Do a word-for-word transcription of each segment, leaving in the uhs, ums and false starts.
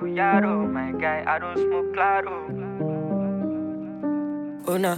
Yaro, my guy, I don't smoke claro. Oh nah.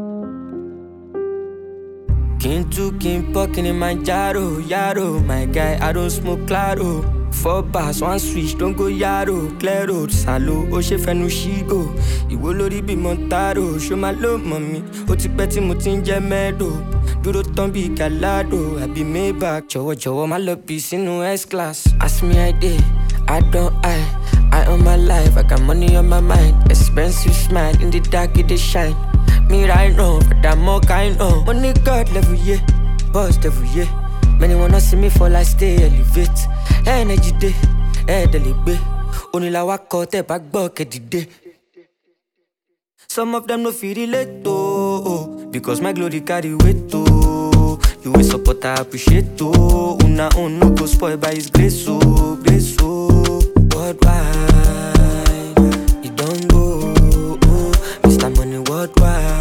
King two, king poking in my jaro, yaro, my guy, I don't smoke claro. Four bars, one switch, don't go yaro, clear road, salo, o she fenu shigo. Iwo lori bi montaro, show my love, mommy. O ti pẹ́ tí mo ti ń jẹ mẹ́dò. Dúró tán bí galado, I be Maybach. Jọ̀wọ́ jọ̀wọ́ má lọ bí sínú S-class. Ask me I dey, I don't I. I on my life, I got money on my mind. Expensive smile, in the dark it dey shine. Me right now, but I'm more kind of money God level, yeah. Boss level, yeah. Many wanna see me fall, I stay elevate. Energy day, eh, delibe. Only la wako te back buck at the day. Some of them no feel relate, oh, because my glory carry weight, oh. You will support, I appreciate, oh. Una on no go spoil by his grace, oh, grace, oh. Worldwide, it don't go, oh. Mister Money worldwide.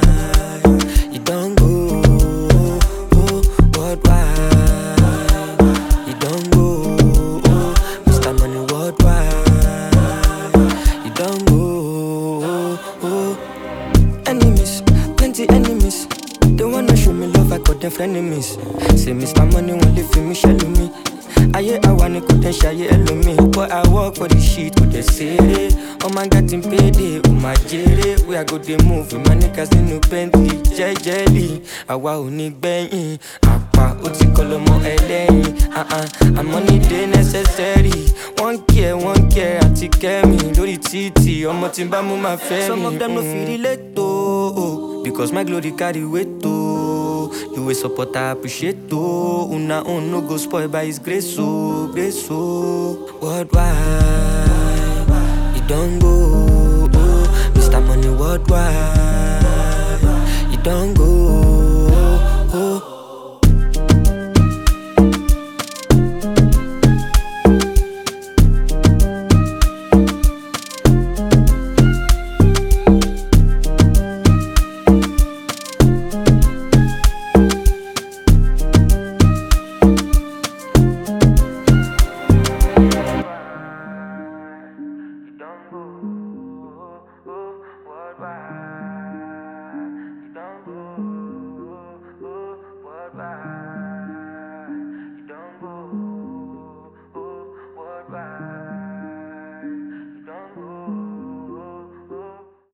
Enemies, they wanna show me love, I got them frenemies. Say Mister Money won't live for me, shell me. I hear I wanna go then shy hello me. But I work for the shit with the city. Oh my God, in payday, oh my jelly. We are go they move, my niggas in no Bentley, jelly. I want to bang, apa, uti kolomo eleni. Uh uh, I'm money they necessary. One care, one care, I take care me. Lori titi, omo timba mu ma femi. Some of them no feel relate to. Because my glory carry weight too. You will support, I appreciate too. Una on no go spoil by his grace, so grace, so worldwide. It don't go, Mister Money worldwide. It don't go.